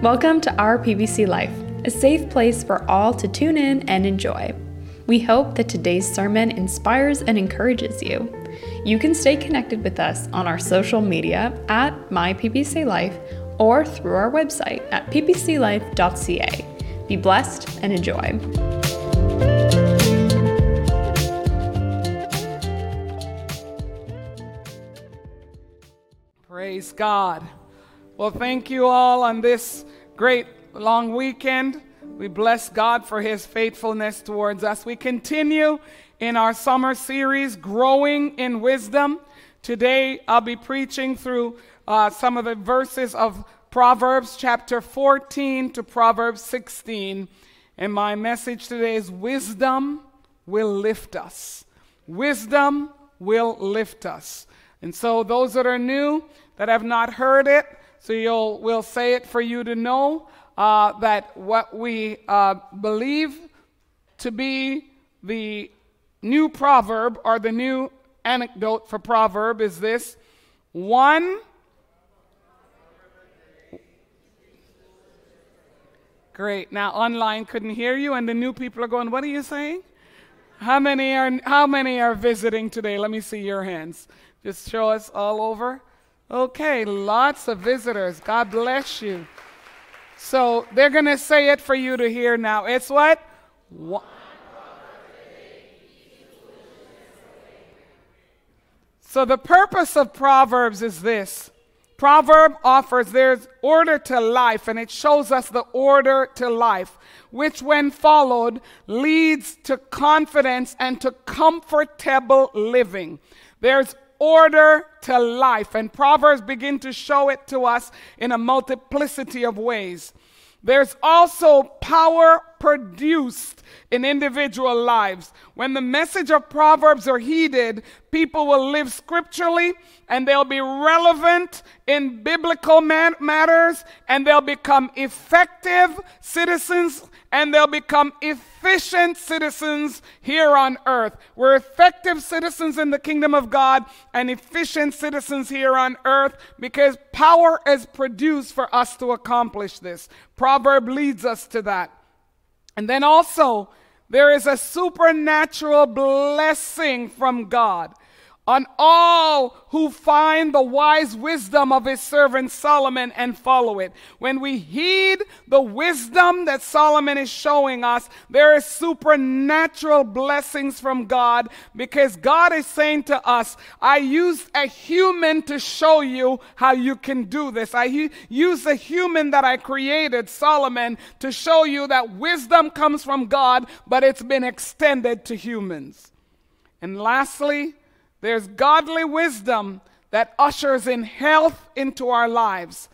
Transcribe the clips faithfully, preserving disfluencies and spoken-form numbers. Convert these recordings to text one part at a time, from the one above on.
Welcome to our P B C Life, a safe place for all to tune in and enjoy. We hope that today's sermon inspires and encourages you. You can stay connected with us on our social media at My P B C Life or through our website at p b c life dot c a. Be blessed and enjoy. Praise God. Well, thank you all on this great long weekend. We bless God for his faithfulness towards us. We continue in our summer series, Growing in Wisdom. Today, I'll be preaching through uh, some of the verses of Proverbs chapter fourteen to Proverbs sixteen. And my message today is Wisdom will lift us. Wisdom will lift us. And so those that are new, that have not heard it, so you'll we'll say it for you to know uh, that what we uh, believe to be the new proverb or the new anecdote for proverb is this: one. Great. Now online couldn't hear you, and the new people are going, "What are you saying?" How many are how many are visiting today? Let me see your hands. Just show us all over. Okay, lots of visitors. God bless you. So they're going to say it for you to hear now. It's what? One. So the purpose of Proverbs is this. Proverb offers, there's order to life, and it shows us the order to life, which when followed leads to confidence and to comfortable living. There's order to life, and Proverbs begin to show it to us in a multiplicity of ways. There's also power produced in individual lives. When the message of Proverbs are heeded, people will live scripturally, and they'll be relevant in biblical man- matters, and they'll become effective citizens, and they'll become efficient citizens here on earth. We're effective citizens in the kingdom of God and efficient citizens here on earth because power is produced for us to accomplish this. Proverb leads us to that. And then also, there is a supernatural blessing from God on all who find the wise wisdom of his servant Solomon and follow it. When we heed the wisdom that Solomon is showing us, there is supernatural blessings from God, because God is saying to us, I used a human to show you how you can do this. I u- used a human that I created, Solomon, to show you that wisdom comes from God, but it's been extended to humans. And lastly, there's godly wisdom that ushers in health into our lives.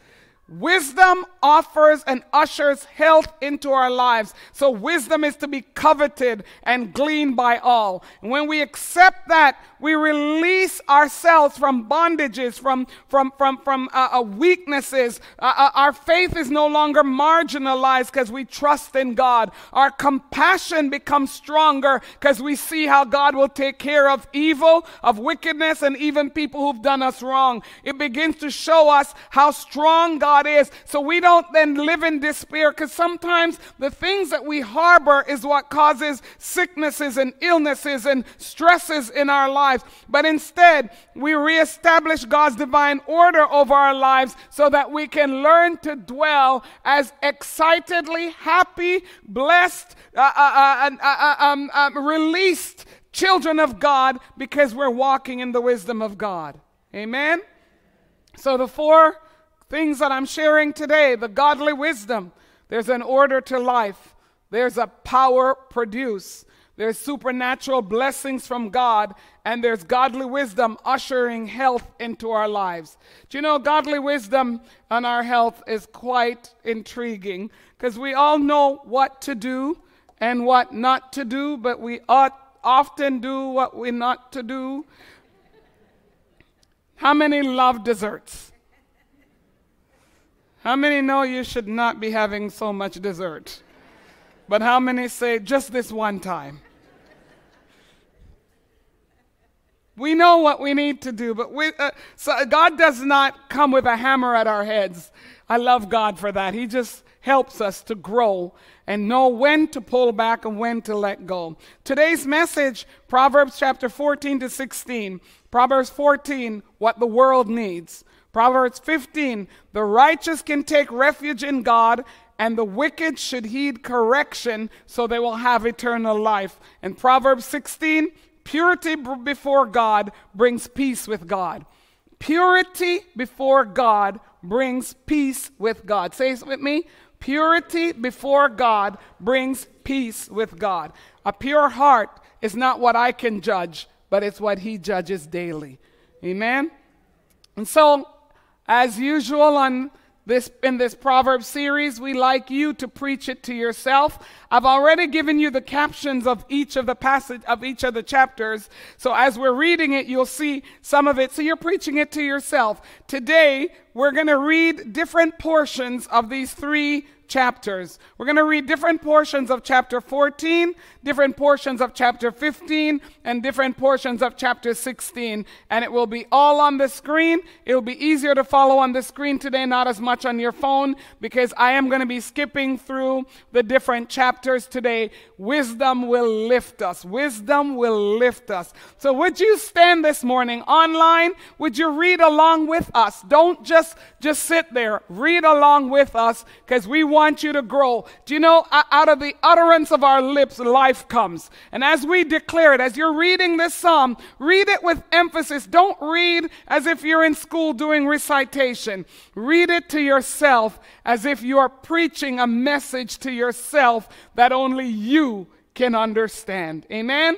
Wisdom offers and ushers health into our lives. So wisdom is to be coveted and gleaned by all. And when we accept that, we release ourselves from bondages, from from from from uh, uh, weaknesses. Uh, uh, our faith is no longer marginalized because we trust in God. Our compassion becomes stronger because we see how God will take care of evil, of wickedness, and even people who've done us wrong. It begins to show us how strong God is, so we don't then live in despair, because sometimes the things that we harbor is what causes sicknesses and illnesses and stresses in our lives. But instead, we reestablish God's divine order over our lives so that we can learn to dwell as excitedly happy, blessed, uh, uh, uh, uh, um, uh, released children of God, because we're walking in the wisdom of God. Amen? So the four things that I'm sharing today, the godly wisdom, there's an order to life, there's a power produced, there's supernatural blessings from God, and there's godly wisdom ushering health into our lives. Do you know, godly wisdom on our health is quite intriguing, because we all know what to do and what not to do, but we ought often do what we not to do. How many love desserts? How many know you should not be having so much dessert? But how many say, just this one time? We know what we need to do, but we, uh, so God does not come with a hammer at our heads. I love God for that. He just helps us to grow and know when to pull back and when to let go. Today's message, Proverbs chapter fourteen to sixteen. Proverbs fourteen, what the world needs. Proverbs fifteen, the righteous can take refuge in God, and the wicked should heed correction so they will have eternal life. And Proverbs sixteen, purity before God brings peace with God. Purity before God brings peace with God. Say it with me. Purity before God brings peace with God. A pure heart is not what I can judge, but it's what He judges daily. Amen? And so, as usual on this in this Proverbs series, we like you to preach it to yourself. I've already given you the captions of each of the passage of each of the chapters. So as we're reading it, you'll see some of it. So you're preaching it to yourself. Today, we're going to read different portions of these three chapters. We're going to read different portions of chapter fourteen, different portions of chapter fifteen, and different portions of chapter sixteen. And it will be all on the screen. It'll be easier to follow on the screen today, not as much on your phone, because I am going to be skipping through the different chapters today. Wisdom will lift us. Wisdom will lift us. So would you stand this morning online? Would you read along with us? Don't just, just sit there. Read along with us, because we want want you to grow. Do you know, out of the utterance of our lips, life comes. And as we declare it, as you're reading this psalm, read it with emphasis. Don't read as if you're in school doing recitation. Read it to yourself as if you're preaching a message to yourself that only you can understand. Amen?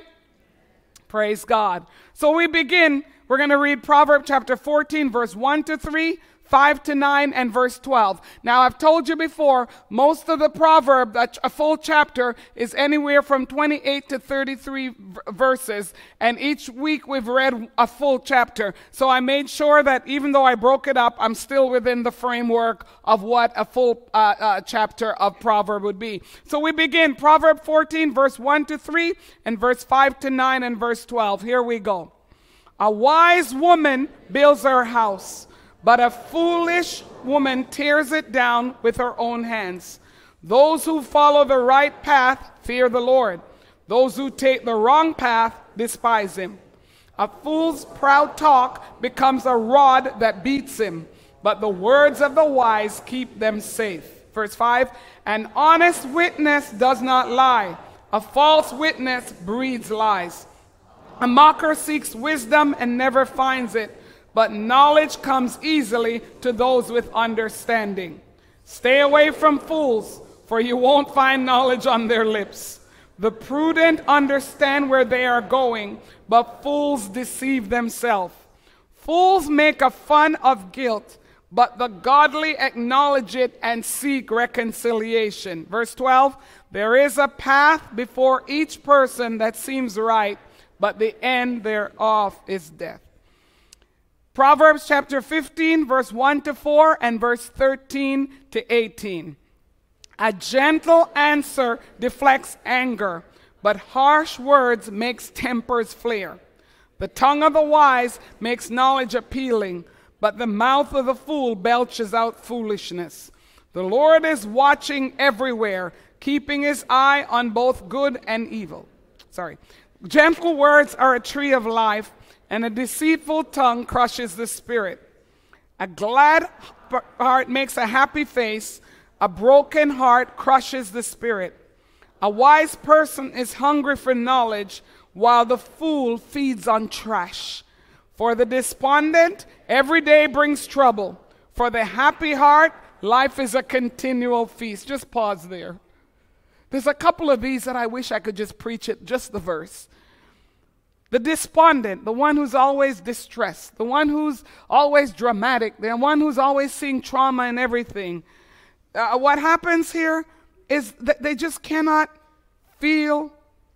Praise God. So we begin. We're going to read Proverbs chapter fourteen, verse one to three. five to nine, and verse twelve. Now, I've told you before, most of the proverb, a full chapter, is anywhere from twenty-eight to thirty-three v- verses, and each week we've read a full chapter. So I made sure that even though I broke it up, I'm still within the framework of what a full uh, uh, chapter of proverb would be. So we begin Proverb fourteen, verse one to three, and verse five to nine, and verse twelve. Here we go. A wise woman builds her house, but a foolish woman tears it down with her own hands. Those who follow the right path fear the Lord. Those who take the wrong path despise him. A fool's proud talk becomes a rod that beats him, but the words of the wise keep them safe. Verse five, an honest witness does not lie. A false witness breeds lies. A mocker seeks wisdom and never finds it, but knowledge comes easily to those with understanding. Stay away from fools, for you won't find knowledge on their lips. The prudent understand where they are going, but fools deceive themselves. Fools make a fun of guilt, but the godly acknowledge it and seek reconciliation. Verse twelve, there is a path before each person that seems right, but the end thereof is death. Proverbs chapter fifteen, verse one to four, and verse thirteen to eighteen. A gentle answer deflects anger, but harsh words makes tempers flare. The tongue of the wise makes knowledge appealing, but the mouth of the fool belches out foolishness. The Lord is watching everywhere, keeping his eye on both good and evil. Sorry. Gentle words are a tree of life, and a deceitful tongue crushes the spirit. A glad heart makes a happy face. A broken heart crushes the spirit. A wise person is hungry for knowledge, while the fool feeds on trash. For the despondent, every day brings trouble. For the happy heart, life is a continual feast. Just pause there. There's a couple of these that I wish I could just preach it, just the verse. The despondent, the one who's always distressed, the one who's always dramatic, the one who's always seeing trauma and everything. Uh, what happens here is that they just cannot feel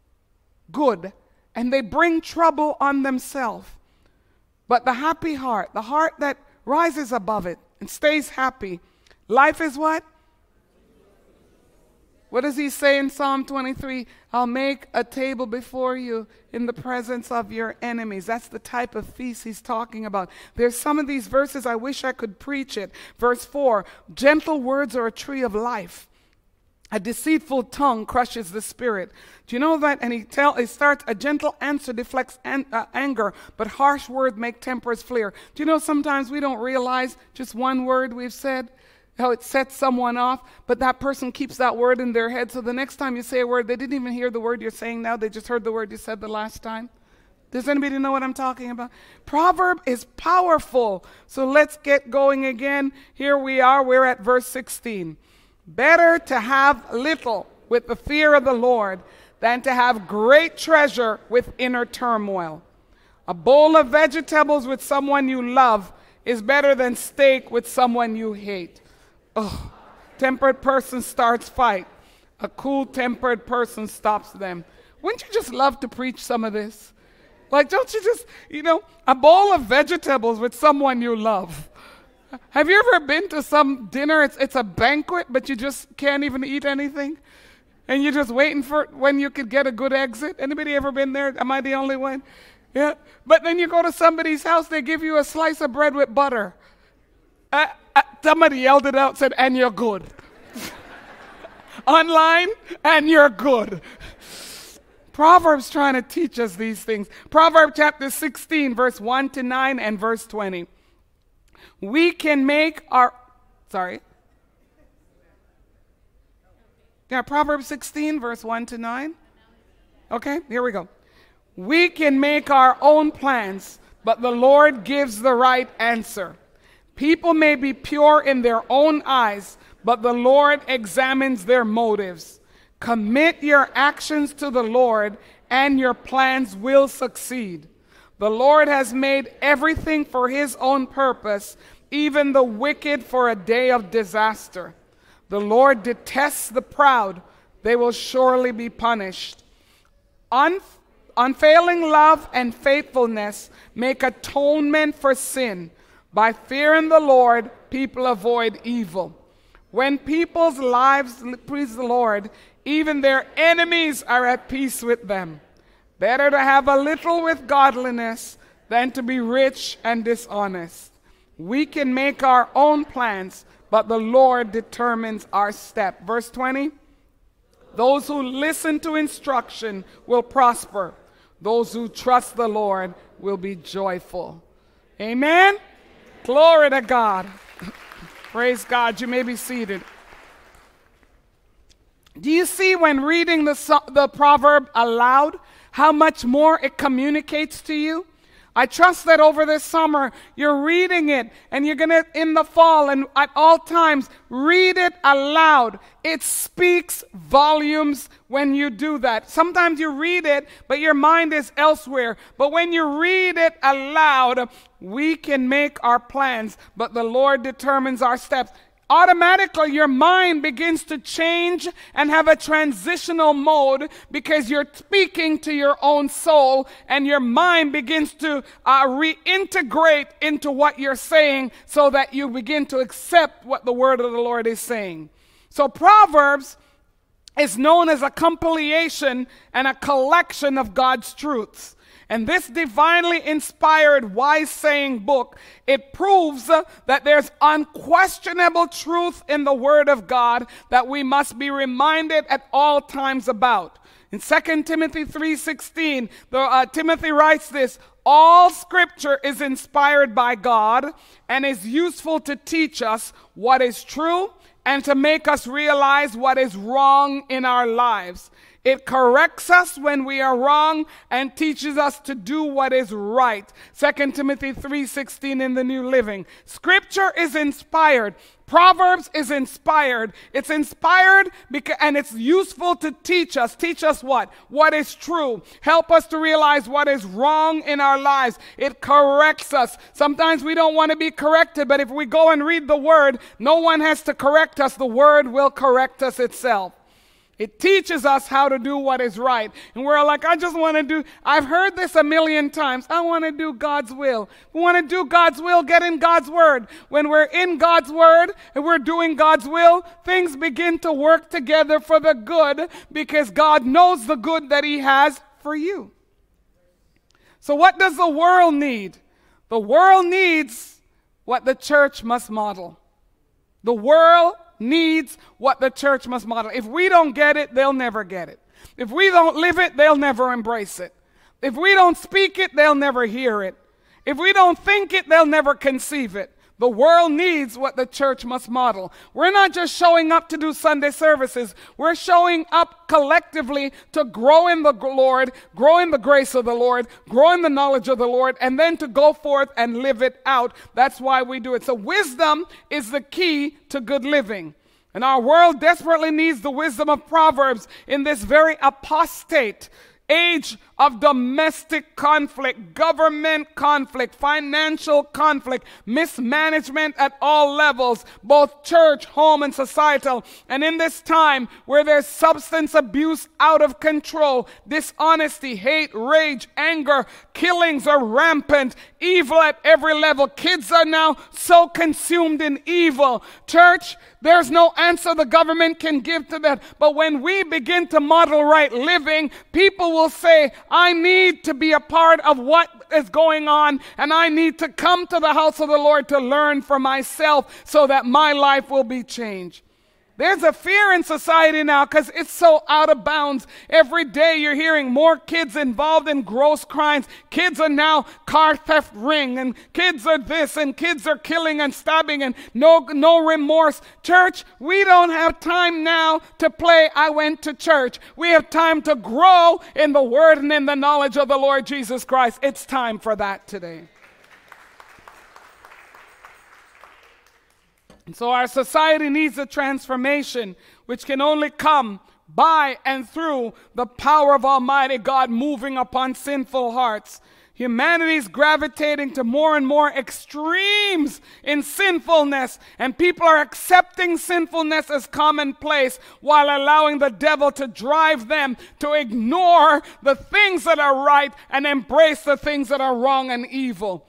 good, and they bring trouble on themselves. But the happy heart, the heart that rises above it and stays happy, life is what? What does he say in Psalm twenty-three? I'll make a table before you in the presence of your enemies. That's the type of feast he's talking about. There's some of these verses, I wish I could preach it. Verse four, gentle words are a tree of life. A deceitful tongue crushes the spirit. Do you know that? And he tell he starts, a gentle answer deflects an, uh, anger, but harsh words make tempers flare. Do you know sometimes we don't realize just one word we've said, how it sets someone off, but that person keeps that word in their head. So the next time you say a word, they didn't even hear the word you're saying now. They just heard the word you said the last time. Does anybody know what I'm talking about? Proverb is powerful. So let's get going again. Here we are. We're at verse sixteen. Better to have little with the fear of the Lord than to have great treasure with inner turmoil. A bowl of vegetables with someone you love is better than steak with someone you hate. Oh, tempered person starts fight. A cool-tempered person stops them. Wouldn't you just love to preach some of this? Like, don't you just, you know, a bowl of vegetables with someone you love. Have you ever been to some dinner, it's, it's a banquet, but you just can't even eat anything? And you're just waiting for when you could get a good exit? Anybody ever been there? Am I the only one? Yeah. But then you go to somebody's house, they give you a slice of bread with butter. Uh, uh, somebody yelled it out, said, and you're good. Online, and you're good. Proverbs trying to teach us these things. Proverbs chapter sixteen, verse one to nine and verse twenty. We can make our, sorry. Yeah, Proverbs sixteen, verse one to nine. Okay, here we go. We can make our own plans, but the Lord gives the right answer. People may be pure in their own eyes, but the Lord examines their motives. Commit your actions to the Lord, and your plans will succeed. The Lord has made everything for his own purpose, even the wicked for a day of disaster. The Lord detests the proud. They will surely be punished. Un- unfailing love and faithfulness make atonement for sin. By fearing the Lord, people avoid evil. When people's lives please the Lord, even their enemies are at peace with them. Better to have a little with godliness than to be rich and dishonest. We can make our own plans, but the Lord determines our step. Verse twenty, those who listen to instruction will prosper. Those who trust the Lord will be joyful. Amen? Glory to God. Praise God. You may be seated. Do you see when reading the, the proverb aloud, how much more it communicates to you? I trust that over this summer, you're reading it, and you're going to, in the fall and at all times, read it aloud. It speaks volumes when you do that. Sometimes you read it, but your mind is elsewhere. But when you read it aloud, we can make our plans, but the Lord determines our steps. Automatically your mind begins to change and have a transitional mode because you're speaking to your own soul, and your mind begins to uh, reintegrate into what you're saying so that you begin to accept what the word of the Lord is saying. So Proverbs is known as a compilation and a collection of God's truths. And this divinely inspired wise saying book, it proves uh, that there's unquestionable truth in the Word of God that we must be reminded at all times about. In Second Timothy three sixteen, the, uh, Timothy writes this, all Scripture is inspired by God and is useful to teach us what is true and to make us realize what is wrong in our lives. It corrects us when we are wrong and teaches us to do what is right. Second Timothy three sixteen in the New Living. Scripture is inspired. Proverbs is inspired. It's inspired because, and it's useful to teach us. Teach us what? What is true. Help us to realize what is wrong in our lives. It corrects us. Sometimes we don't want to be corrected, but if we go and read the Word, no one has to correct us. The Word will correct us itself. It teaches us how to do what is right. And we're like, I just want to do, I've heard this a million times. I want to do God's will. We want to do God's will, get in God's word. When we're in God's word and we're doing God's will, things begin to work together for the good because God knows the good that he has for you. So what does the world need? The world needs what the church must model. The world needs what the church must model. If we don't get it, they'll never get it. If we don't live it, they'll never embrace it. If we don't speak it, they'll never hear it. If we don't think it, they'll never conceive it. The world needs what the church must model. We're not just showing up to do Sunday services. We're showing up collectively to grow in the Lord, grow in the grace of the Lord, grow in the knowledge of the Lord, and then to go forth and live it out. That's why we do it. So wisdom is the key to good living. And our world desperately needs the wisdom of Proverbs in this very apostate age of domestic conflict, government conflict, financial conflict, mismanagement at all levels, both church, home, and societal. And in this time where there's substance abuse out of control, dishonesty, hate, rage, anger, killings are rampant, evil at every level. Kids are now so consumed in evil. Church, there's no answer the government can give to that. But when we begin to model right living, people will say, I need to be a part of what is going on, and I need to come to the house of the Lord to learn for myself so that my life will be changed. There's a fear in society now because it's so out of bounds. Every day you're hearing more kids involved in gross crimes. Kids are now car theft ring, and kids are this, and kids are killing and stabbing, and no, no remorse. Church, we don't have time now to play I went to church. We have time to grow in the word and in the knowledge of the Lord Jesus Christ. It's time for that today. And so our society needs a transformation which can only come by and through the power of Almighty God moving upon sinful hearts. Humanity is gravitating to more and more extremes in sinfulness, and people are accepting sinfulness as commonplace while allowing the devil to drive them to ignore the things that are right and embrace the things that are wrong and evil.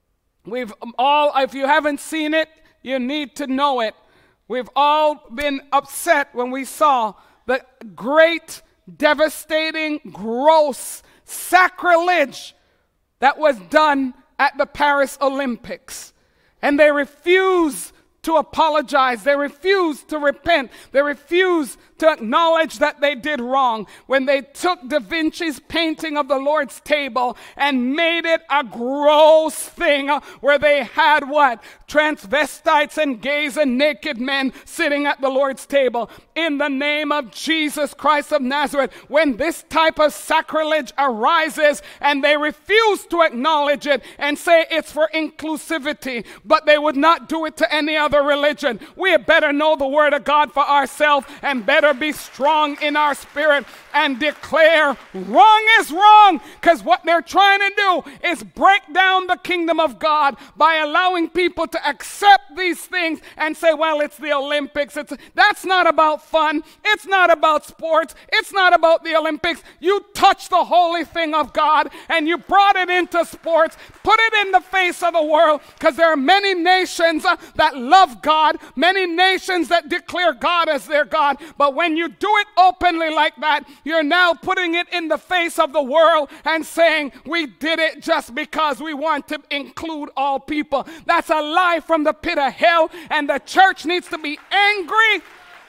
We've all, if you haven't seen it, you need to know it. We've all been upset when we saw the great, devastating, gross sacrilege that was done at the Paris Olympics. And they refuse to apologize. They refuse to repent. They refuse to acknowledge that they did wrong when they took Da Vinci's painting of the Lord's table and made it a gross thing where they had what? Transvestites and gays and naked men sitting at the Lord's table. In the name of Jesus Christ of Nazareth, when this type of sacrilege arises and they refuse to acknowledge it and say it's for inclusivity, but they would not do it to any other religion, we had better know the word of God for ourselves and better be strong in our spirit and declare wrong is wrong, because what they're trying to do is break down the kingdom of God by allowing people to accept these things and say, well, it's the Olympics. It's that's not about fun. It's not about sports. It's not about the Olympics. You touched the holy thing of God and you brought it into sports, put it in the face of the world, because there are many nations uh, that love God, many nations that declare God as their God, but when you do it openly like that, you're now putting it in the face of the world and saying we did it just because we want to include all people. That's a lie from the pit of hell, and the church needs to be angry.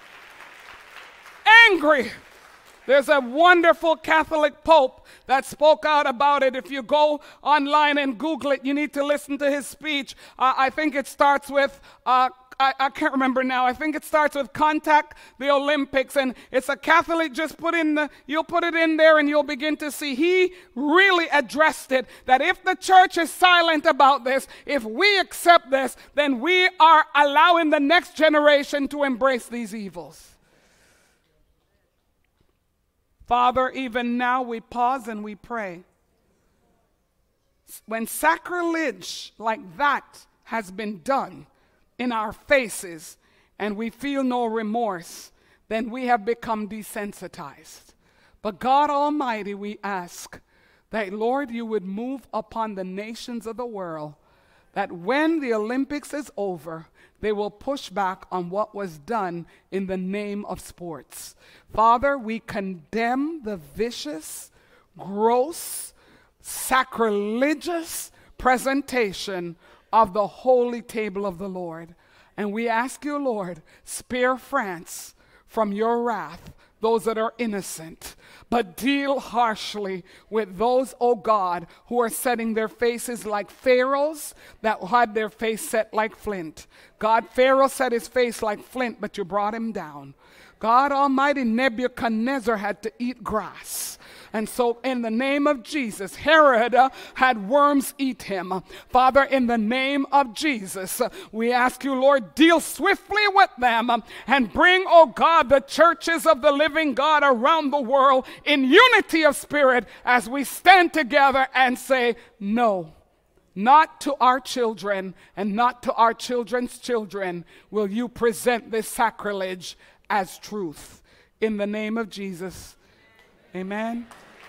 Angry. There's a wonderful Catholic Pope that spoke out about it. If you go online and Google it, you need to listen to his speech. Uh, I think it starts with uh, I, I can't remember now. I think it starts with contact the Olympics, and it's a Catholic. Just put in the, you'll put it in there and you'll begin to see. He really addressed it, that if the church is silent about this, if we accept this, then we are allowing the next generation to embrace these evils. Father, even now we pause and we pray. When sacrilege like that has been done in our faces and we feel no remorse, then we have become desensitized. But God Almighty, we ask that, Lord, you would move upon the nations of the world, that when the Olympics is over, they will push back on what was done in the name of sports. Father, we condemn the vicious, gross, sacrilegious presentation of the holy table of the Lord. And we ask you, Lord, spare France from your wrath, those that are innocent, but deal harshly with those, oh God, who are setting their faces like Pharaohs that had their face set like flint. God, Pharaoh set his face like flint, but you brought him down. God Almighty, Nebuchadnezzar had to eat grass. And so in the name of Jesus, Herod uh, had worms eat him. Father, in the name of Jesus, uh, we ask you, Lord, deal swiftly with them um, and bring, oh God, the churches of the living God around the world in unity of spirit as we stand together and say, no, not to our children and not to our children's children will you present this sacrilege as truth. In the name of Jesus. Amen.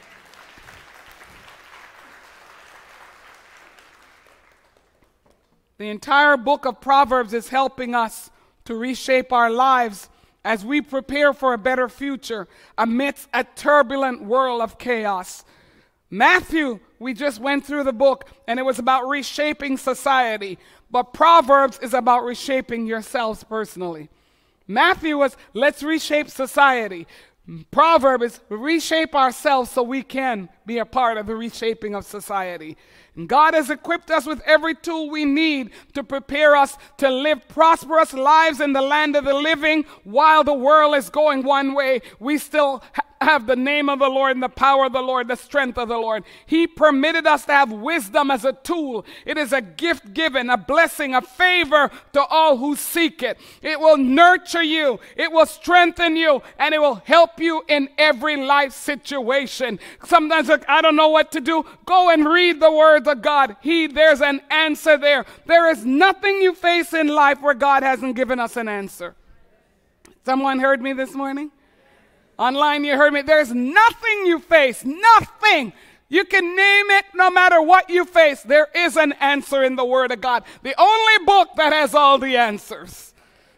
The entire book of Proverbs is helping us to reshape our lives as we prepare for a better future amidst a turbulent world of chaos. Matthew, we just went through the book, and it was about reshaping society. But Proverbs is about reshaping yourselves personally. Matthew was, let's reshape society. Proverb is reshape ourselves so we can be a part of the reshaping of society. And God has equipped us with every tool we need to prepare us to live prosperous lives in the land of the living. While the world is going one way, we still ha- have the name of the Lord and the power of the Lord, the strength of the Lord. He permitted us to have wisdom as a tool. It is a gift given, a blessing, a favor to all who seek it. It will nurture you, it will strengthen you, and it will help you in every life situation. Sometimes, like, I don't know what to do. Go and read the words of God. He, there's an answer there. There is nothing you face in life where God hasn't given us an answer. Someone heard me this morning? Online, you heard me. There's nothing you face, nothing. You can name it no matter what you face. There is an answer in the Word of God. The only book that has all the answers.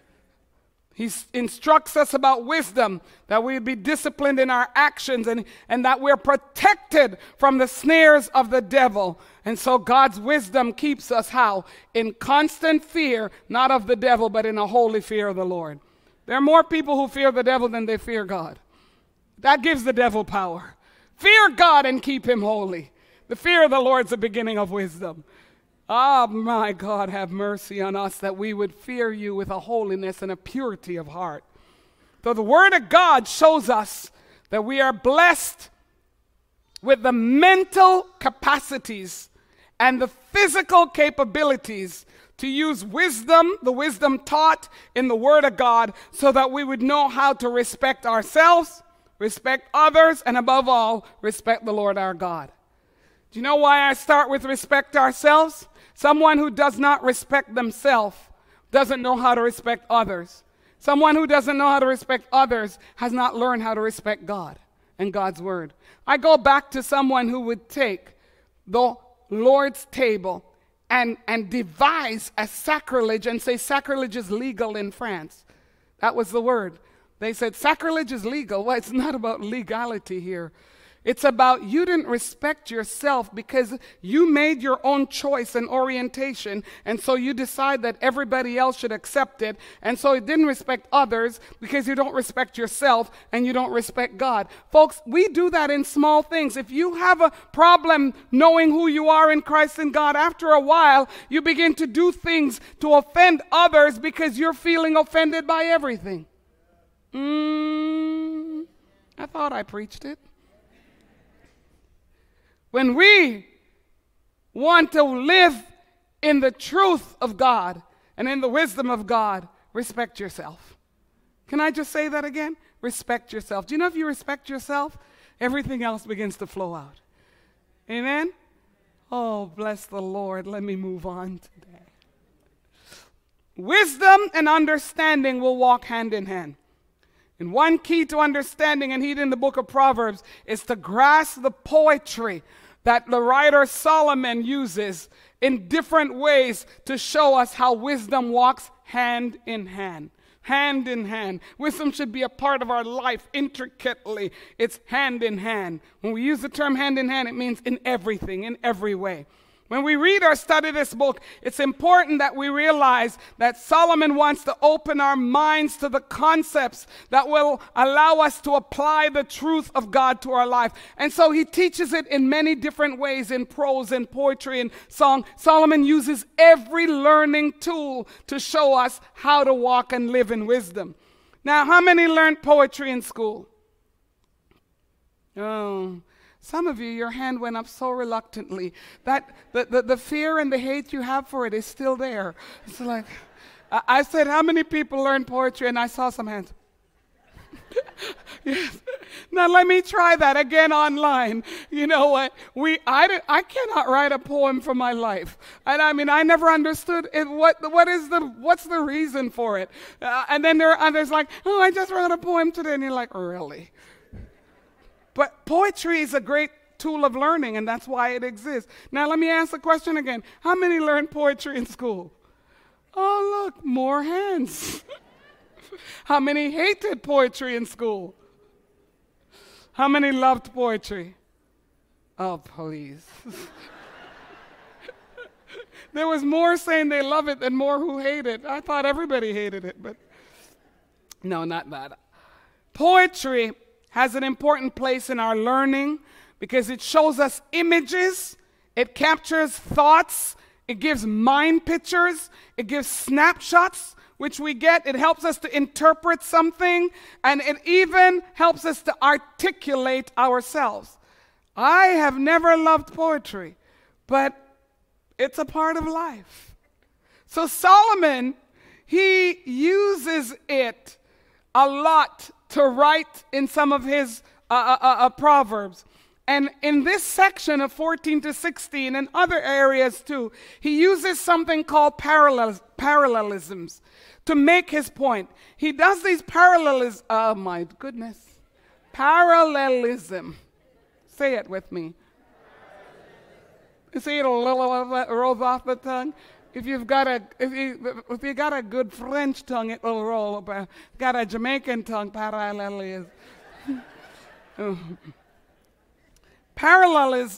He instructs us about wisdom, that we be disciplined in our actions and, and that we're protected from the snares of the devil. And so God's wisdom keeps us how? In constant fear, not of the devil, but in a holy fear of the Lord. There are more people who fear the devil than they fear God. That gives the devil power. Fear God and keep him holy. The fear of the Lord is the beginning of wisdom. Ah, oh, my God, have mercy on us that we would fear you with a holiness and a purity of heart. So the Word of God shows us that we are blessed with the mental capacities and the physical capabilities to use wisdom, the wisdom taught in the Word of God, so that we would know how to respect ourselves, respect others, and above all, respect the Lord our God. Do you know why I start with respect ourselves? Someone who does not respect themselves doesn't know how to respect others. Someone who doesn't know how to respect others has not learned how to respect God and God's Word. I go back to someone who would take the Lord's table and, and devise a sacrilege and say sacrilege is legal in France. That was the word. They said sacrilege is legal. Well, it's not about legality here. It's about you didn't respect yourself because you made your own choice and orientation, and so you decide that everybody else should accept it, and so it didn't respect others because you don't respect yourself and you don't respect God. Folks, we do that in small things. If you have a problem knowing who you are in Christ and God, after a while, you begin to do things to offend others because you're feeling offended by everything. Mm, I thought I preached it. When we want to live in the truth of God and in the wisdom of God, respect yourself. Can I just say that again? Respect yourself. Do you know if you respect yourself, everything else begins to flow out? Amen? Oh, bless the Lord. Let me move on today. Wisdom and understanding will walk hand in hand. And one key to understanding and heeding the book of Proverbs is to grasp the poetry that the writer Solomon uses in different ways to show us how wisdom walks hand in hand. Hand in hand. Wisdom should be a part of our life intricately. It's hand in hand. When we use the term hand in hand, it means in everything, in every way. When we read or study this book, it's important that we realize that Solomon wants to open our minds to the concepts that will allow us to apply the truth of God to our life. And so he teaches it in many different ways, in prose and poetry and song. Solomon uses every learning tool to show us how to walk and live in wisdom. Now, how many learned poetry in school? Oh, some of you, your hand went up so reluctantly that the, the, the fear and the hate you have for it is still there. It's like, I, I said, how many people learn poetry? And I saw some hands. Yes. Now let me try that again online. You know what? We, I, did, I cannot write a poem for my life. And I mean, I never understood it, what, what is the, what's the reason for it? Uh, and then there are others like, oh, I just wrote a poem today. And you're like, really? But poetry is a great tool of learning, and that's why it exists. Now, let me ask the question again. How many learned poetry in school? Oh, look, more hands. How many hated poetry in school? How many loved poetry? Oh, please. There was more saying they love it than more who hate it. I thought everybody hated it, but no, not that. Poetry has an important place in our learning because it shows us images, it captures thoughts, it gives mind pictures, it gives snapshots, which we get. It helps us to interpret something, and it even helps us to articulate ourselves. I have never loved poetry, but it's a part of life. So Solomon, he uses it a lot to write in some of his uh, uh, uh, Proverbs. And in this section of fourteen to sixteen and other areas too, he uses something called parallel, parallelisms to make his point. He does these parallelisms. Oh my goodness. Parallelism. Say it with me. You see, it rolls off the tongue. If you've got a if you if you got a good French tongue, it will roll. But got a Jamaican tongue, parallelism. Oh. Parallelism.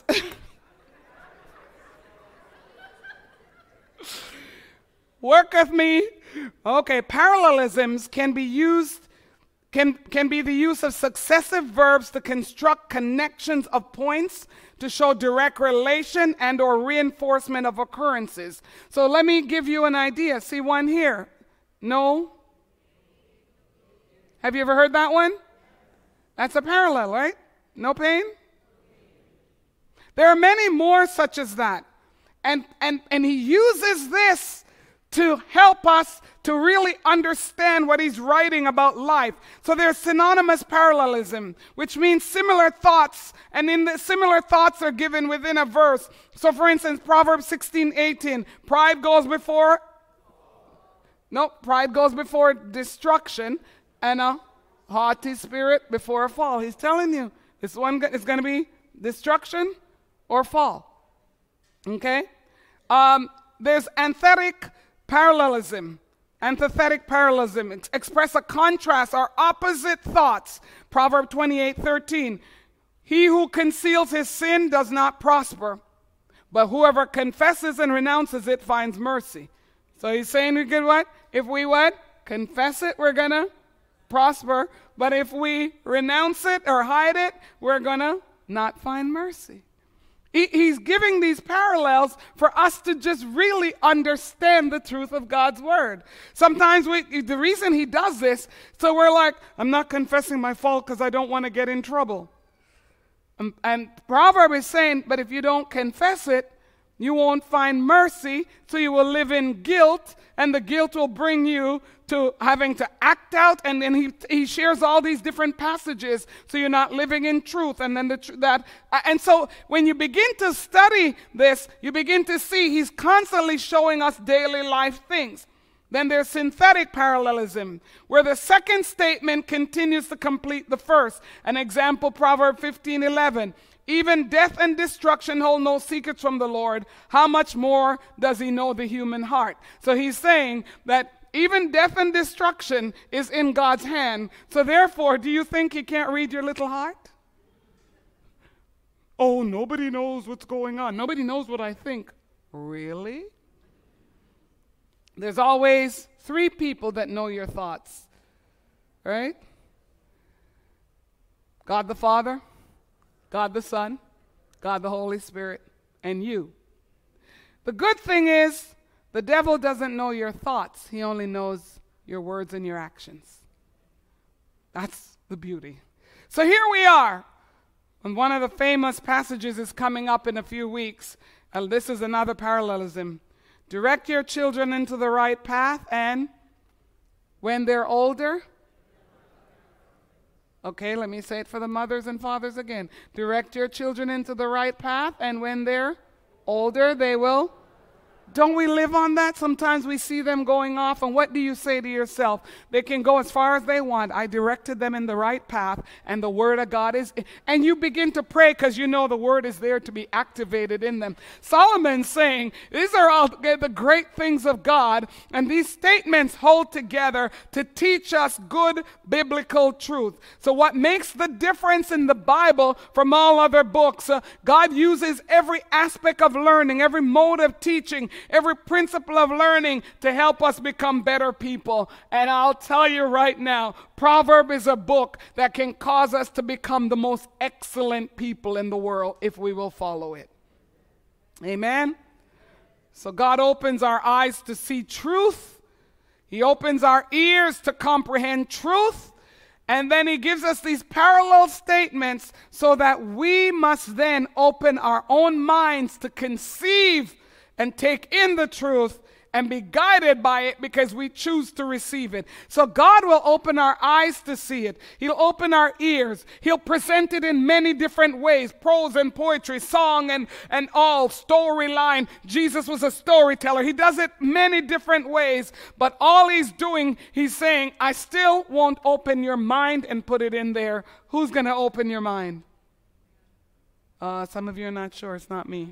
Work with me. Okay, parallelisms can be used can can be the use of successive verbs to construct connections of points to show direct relation and or reinforcement of occurrences. So let me give you an idea. See one here. No? Have you ever heard that one? That's a parallel, right? No pain? There are many more such as that. And, and, and he uses this to help us to really understand what he's writing about life. So there's synonymous parallelism, which means similar thoughts, and in the similar thoughts are given within a verse. So for instance, Proverbs sixteen eighteen, pride goes before, no, pride goes before destruction, and a haughty spirit before a fall. He's telling you, this one is going to be destruction or fall. Okay? Um, there's antithetic parallelism. Antithetic parallelism. Ex- express a contrast or opposite thoughts. Proverbs twenty-eight thirteen. He who conceals his sin does not prosper, but whoever confesses and renounces it finds mercy. So he's saying we could what? If we what? Confess it, we're going to prosper. But if we renounce it or hide it, we're going to not find mercy. He's giving these parallels for us to just really understand the truth of God's word. Sometimes we, the reason he does this, so we're like, I'm not confessing my fault because I don't want to get in trouble. Um, and Proverb is saying, but if you don't confess it, you won't find mercy, so you will live in guilt, and the guilt will bring you to having to act out. And then he he shares all these different passages, so you're not living in truth. And then the tr- that uh, and so when you begin to study this, you begin to see he's constantly showing us daily life things. Then there's synthetic parallelism, where the second statement continues to complete the first. An example, Proverbs fifteen eleven. Even death and destruction hold no secrets from the Lord. How much more does he know the human heart? So he's saying that even death and destruction is in God's hand. So therefore, do you think he can't read your little heart? Oh, nobody knows what's going on. Nobody knows what I think. Really? There's always three people that know your thoughts, right? God the Father, God the Son, God the Holy Spirit, and you. The good thing is, the devil doesn't know your thoughts. He only knows your words and your actions. That's the beauty. So here we are. And one of the famous passages is coming up in a few weeks. And this is another parallelism. Direct your children into the right path, and when they're older, okay, let me say it for the mothers and fathers again. Direct your children into the right path, and when they're older, they will. Don't we live on that? Sometimes we see them going off, and what do you say to yourself? They can go as far as they want. I directed them in the right path, and the word of God is, and you begin to pray because you know the word is there to be activated in them. Solomon's saying, these are all the great things of God, and these statements hold together to teach us good biblical truth. So what makes the difference in the Bible from all other books, uh, God uses every aspect of learning, every mode of teaching, every principle of learning to help us become better people. And I'll tell you right now, Proverb is a book that can cause us to become the most excellent people in the world if we will follow it. Amen? So God opens our eyes to see truth. He opens our ears to comprehend truth. And then he gives us these parallel statements so that we must then open our own minds to conceive and take in the truth and be guided by it because we choose to receive it. So God will open our eyes to see it. He'll open our ears. He'll present it in many different ways, prose and poetry, song and, and all, storyline. Jesus was a storyteller. He does it many different ways, but all he's doing, he's saying, I still won't open your mind and put it in there. Who's going to open your mind? Uh, some of you are not sure. It's not me.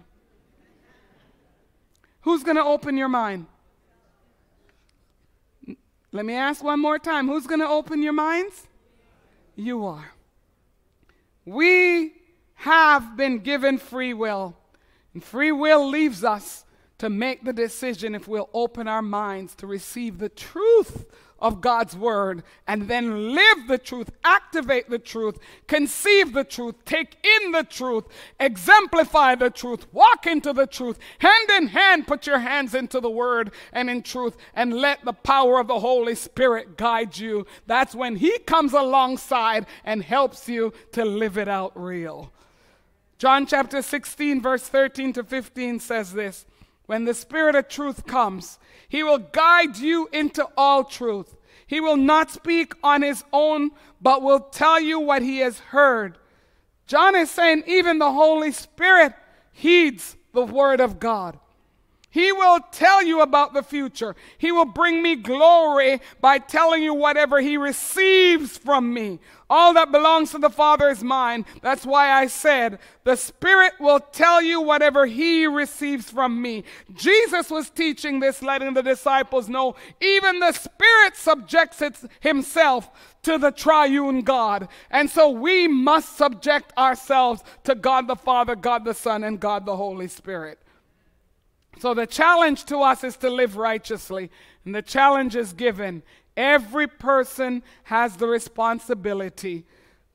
Who's going to open your mind? Let me ask one more time. Who's going to open your minds? You are. We have been given free will. And free will leaves us to make the decision if we'll open our minds to receive the truth of God's word and then live the truth, activate the truth, conceive the truth, take in the truth, exemplify the truth, walk into the truth, hand in hand, put your hands into the word and in truth, and let the power of the Holy Spirit guide you. That's when he comes alongside and helps you to live it out real. John chapter sixteen, verse thirteen to fifteen says this. When the Spirit of truth comes, he will guide you into all truth. He will not speak on his own, but will tell you what he has heard. John is saying even the Holy Spirit heeds the word of God. He will tell you about the future. He will bring me glory by telling you whatever he receives from me. All that belongs to the Father is mine. That's why I said, the Spirit will tell you whatever he receives from me. Jesus was teaching this, letting the disciples know, even the Spirit subjects it himself to the triune God. And so we must subject ourselves to God the Father, God the Son, and God the Holy Spirit. So the challenge to us is to live righteously. And the challenge is given. Every person has the responsibility.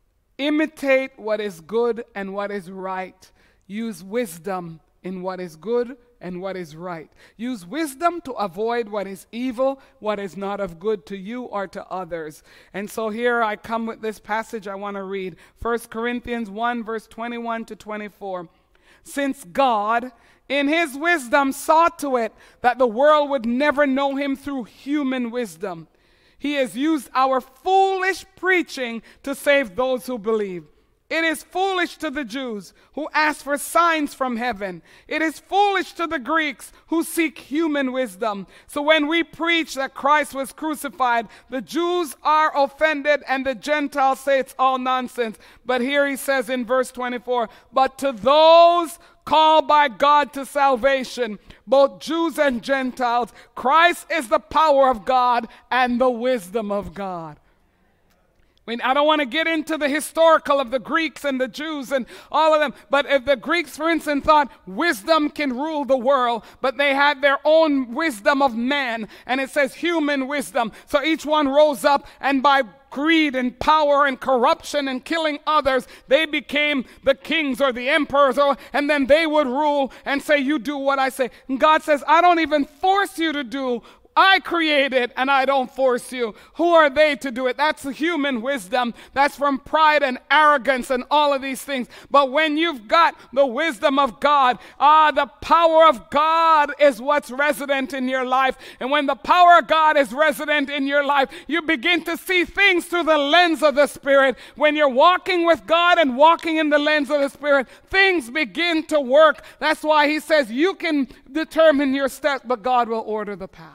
Imitate what is good and what is right. Use wisdom in what is good and what is right. Use wisdom to avoid what is evil, what is not of good to you or to others. And so here I come with this passage I want to read. First Corinthians one, verse twenty-one to twenty-four. Since God, in his wisdom, saw to it that the world would never know him through human wisdom, he has used our foolish preaching to save those who believe. It is foolish to the Jews who ask for signs from heaven. It is foolish to the Greeks who seek human wisdom. So when we preach that Christ was crucified, the Jews are offended and the Gentiles say it's all nonsense. But here he says in verse twenty-four, but to those called by God to salvation, both Jews and Gentiles, Christ is the power of God and the wisdom of God. I mean, I don't want to get into the historical of the Greeks and the Jews and all of them, but if the Greeks, for instance, thought wisdom can rule the world, but they had their own wisdom of man, and it says human wisdom. So each one rose up, and by greed and power and corruption and killing others, they became the kings or the emperors, or, and then they would rule and say, you do what I say. And God says, I don't even force you to do. I created and I don't force you. Who are they to do it? That's human wisdom. That's from pride and arrogance and all of these things. But when you've got the wisdom of God, ah, the power of God is what's resident in your life. And when the power of God is resident in your life, you begin to see things through the lens of the Spirit. When you're walking with God and walking in the lens of the Spirit, things begin to work. That's why he says you can determine your steps, but God will order the path.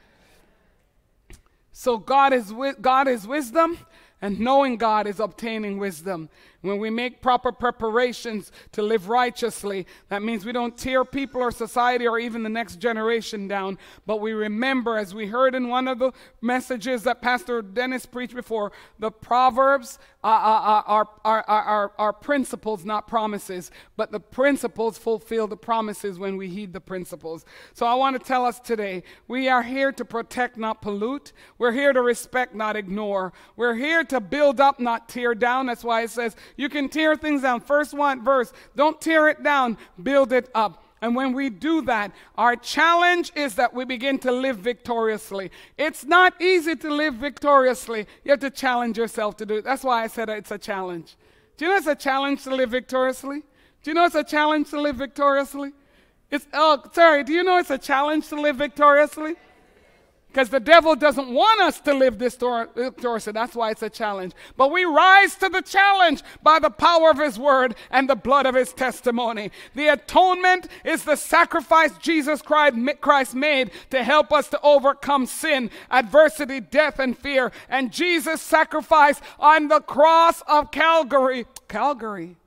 So God is wi- God is wisdom, and knowing God is obtaining wisdom. When we make proper preparations to live righteously, that means we don't tear people or society or even the next generation down, but we remember, as we heard in one of the messages that Pastor Dennis preached before, the Proverbs uh, uh, are, are, are, are, are principles, not promises, but the principles fulfill the promises when we heed the principles. So I want to tell us today, we are here to protect, not pollute. We're here to respect, not ignore. We're here to build up, not tear down. That's why it says, you can tear things down. First one verse, don't tear it down, build it up. And when we do that, our challenge is that we begin to live victoriously. It's not easy to live victoriously. You have to challenge yourself to do it. That's why I said it's a challenge. Do you know it's a challenge to live victoriously? Do you know it's a challenge to live victoriously? It's oh, sorry, do you know it's a challenge to live victoriously? Because the devil doesn't want us to live this victoriously. That's why it's a challenge. But we rise to the challenge by the power of his word and the blood of his testimony. The atonement is the sacrifice Jesus Christ made to help us to overcome sin, adversity, death, and fear. And Jesus' sacrifice on the cross of Calvary. Calvary.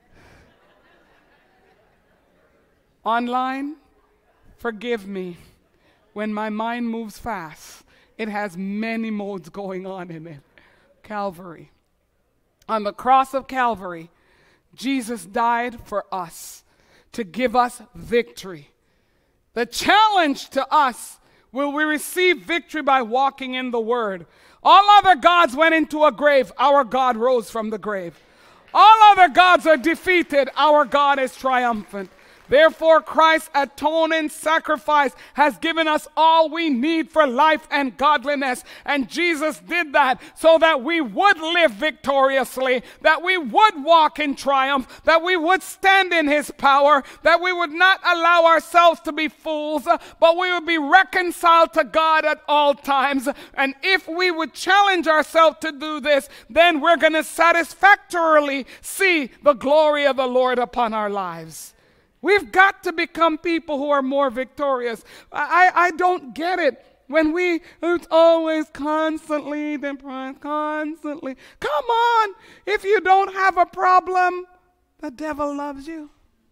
Online, forgive me. When my mind moves fast, it has many modes going on in it. Calvary. On the cross of Calvary, Jesus died for us to give us victory. The challenge to us, will we receive victory by walking in the Word? All other gods went into a grave. Our God rose from the grave. All other gods are defeated. Our God is triumphant. Therefore, Christ's atoning sacrifice has given us all we need for life and godliness. And Jesus did that so that we would live victoriously, that we would walk in triumph, that we would stand in his power, that we would not allow ourselves to be fools, but we would be reconciled to God at all times. And if we would challenge ourselves to do this, then we're going to satisfactorily see the glory of the Lord upon our lives. We've got to become people who are more victorious. I, I don't get it. When we, it's always constantly depressed, constantly. Come on. If you don't have a problem, the devil loves you.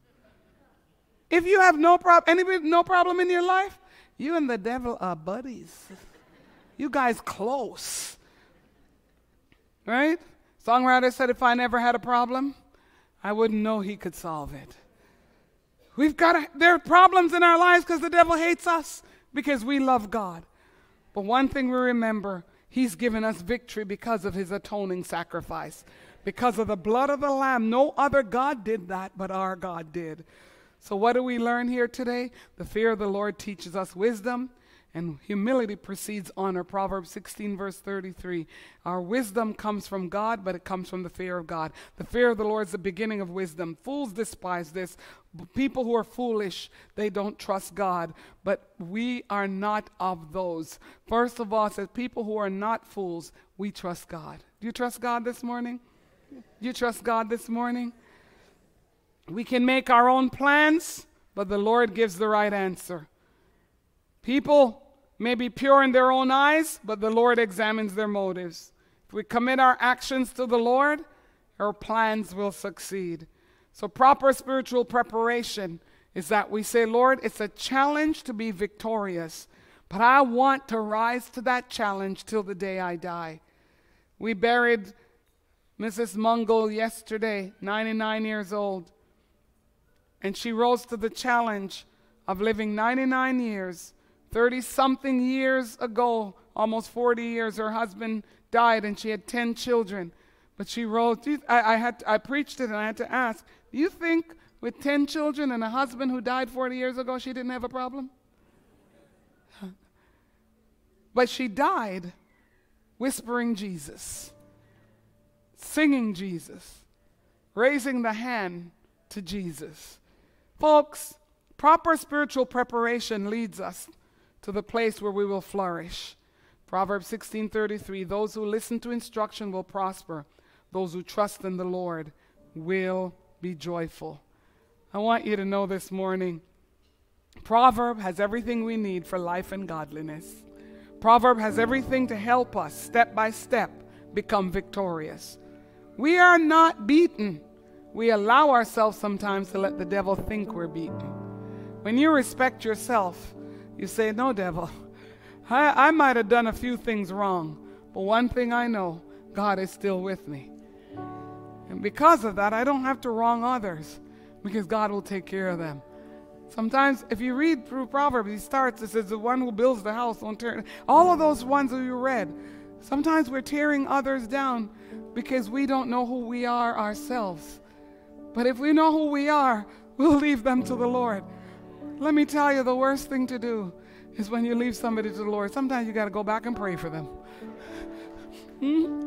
If you have no problem, anybody, no problem in your life, you and the devil are buddies. You guys close. Right? Songwriter said, if I never had a problem, I wouldn't know he could solve it. We've got to, there are problems in our lives because the devil hates us because we love God. But one thing we remember, he's given us victory because of his atoning sacrifice. Because of the blood of the Lamb. No other God did that, but our God did. So what do we learn here today? The fear of the Lord teaches us wisdom, and humility precedes honor. Proverbs sixteen, verse thirty-three. Our wisdom comes from God, but it comes from the fear of God. The fear of the Lord is the beginning of wisdom. Fools despise this. People who are foolish, they don't trust God. But we are not of those. First of all, it says people who are not fools, we trust God. Do you trust God this morning? You trust God this morning? We can make our own plans, but the Lord gives the right answer. People may be pure in their own eyes, but the Lord examines their motives. If we commit our actions to the Lord, our plans will succeed. So proper spiritual preparation is that we say, Lord, it's a challenge to be victorious, but I want to rise to that challenge till the day I die. We buried Missus Mungle yesterday, ninety-nine years old, and she rose to the challenge of living ninety-nine years. thirty-something years ago, almost forty years, her husband died and she had ten children. But she wrote, I, I, had, I preached it and I had to ask, do you think with ten children and a husband who died forty years ago, she didn't have a problem? But she died whispering Jesus, singing Jesus, raising the hand to Jesus. Folks, proper spiritual preparation leads us to the place where we will flourish. Proverbs sixteen thirty-three, those who listen to instruction will prosper. Those who trust in the Lord will be joyful. I want you to know this morning, Proverb has everything we need for life and godliness. Proverb has everything to help us step by step become victorious. We are not beaten. We allow ourselves sometimes to let the devil think we're beaten. When you respect yourself, you say, no, devil, I, I might have done a few things wrong, but one thing I know, God is still with me. And because of that, I don't have to wrong others because God will take care of them. Sometimes if you read through Proverbs, he starts, it says, the one who builds the house won't tear. All of those ones that you read, sometimes we're tearing others down because we don't know who we are ourselves. But if we know who we are, we'll leave them to the Lord. Let me tell you, the worst thing to do is when you leave somebody to the Lord. Sometimes you got to go back and pray for them. Hmm?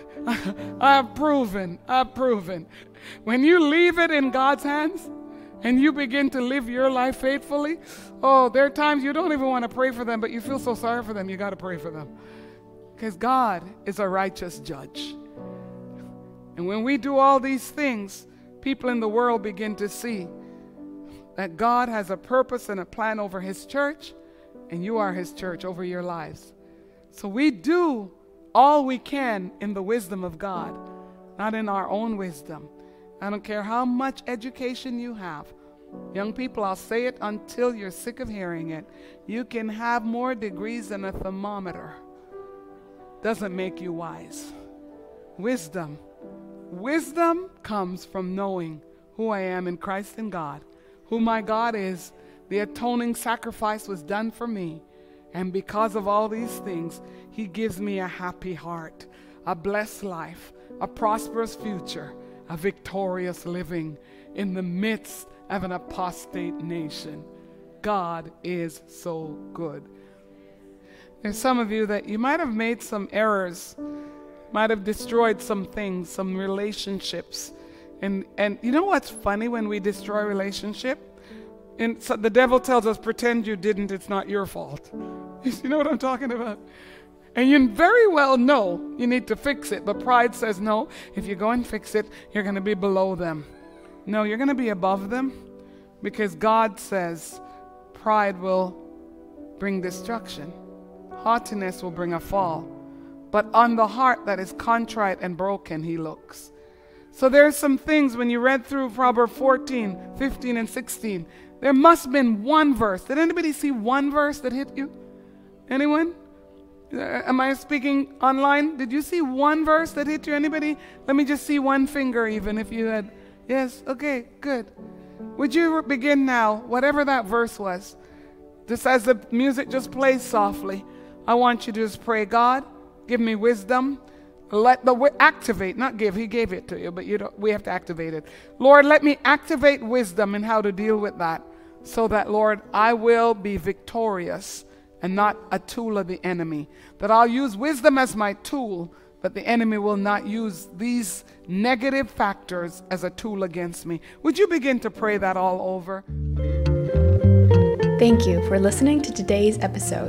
I've proven, I've proven. When you leave it in God's hands and you begin to live your life faithfully, oh, there are times you don't even want to pray for them, but you feel so sorry for them, you got to pray for them. Because God is a righteous judge. And when we do all these things, people in the world begin to see that God has a purpose and a plan over his church, and you are his church over your lives. So we do all we can in the wisdom of God, not in our own wisdom. I don't care how much education you have. Young people, I'll say it until you're sick of hearing it. You can have more degrees than a thermometer. Doesn't make you wise. Wisdom. Wisdom comes from knowing who I am in Christ and God, who my God is. The atoning sacrifice was done for me. And because of all these things, he gives me a happy heart, a blessed life, a prosperous future, a victorious living in the midst of an apostate nation. God is so good. There's some of you that you might have made some errors, might have destroyed some things, some relationships. And, and you know what's funny when we destroy a relationship? And so the devil tells us, pretend you didn't, it's not your fault. You know what I'm talking about? And you very well know you need to fix it, but pride says, no, if you go and fix it, you're going to be below them. No, you're going to be above them, because God says pride will bring destruction. Haughtiness will bring a fall. But on the heart that is contrite and broken, he looks. So there's some things when you read through Proverbs fourteen, fifteen, and sixteen, there must have been one verse. Did anybody see one verse that hit you? Anyone? Uh, am I speaking online? Did you see one verse that hit you? Anybody? Let me just see one finger even if you had. Yes? Okay, good. Would you begin now, whatever that verse was, just as the music just plays softly, I want you to just pray, God, give me wisdom. Let the wi- activate, not give, he gave it to you, but you don't, we have to activate it. Lord, let me activate wisdom in how to deal with that, so that, Lord, I will be victorious and not a tool of the enemy. That I'll use wisdom as my tool, but the enemy will not use these negative factors as a tool against me. Would you begin to pray that all over? Thank you for listening to today's episode.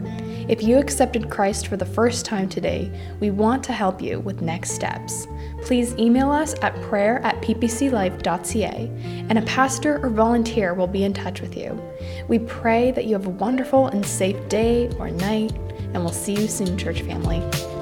If you accepted Christ for the first time today, we want to help you with next steps. Please email us at prayer at p p c life dot c a, and a pastor or volunteer will be in touch with you. We pray that you have a wonderful and safe day or night, and we'll see you soon, church family.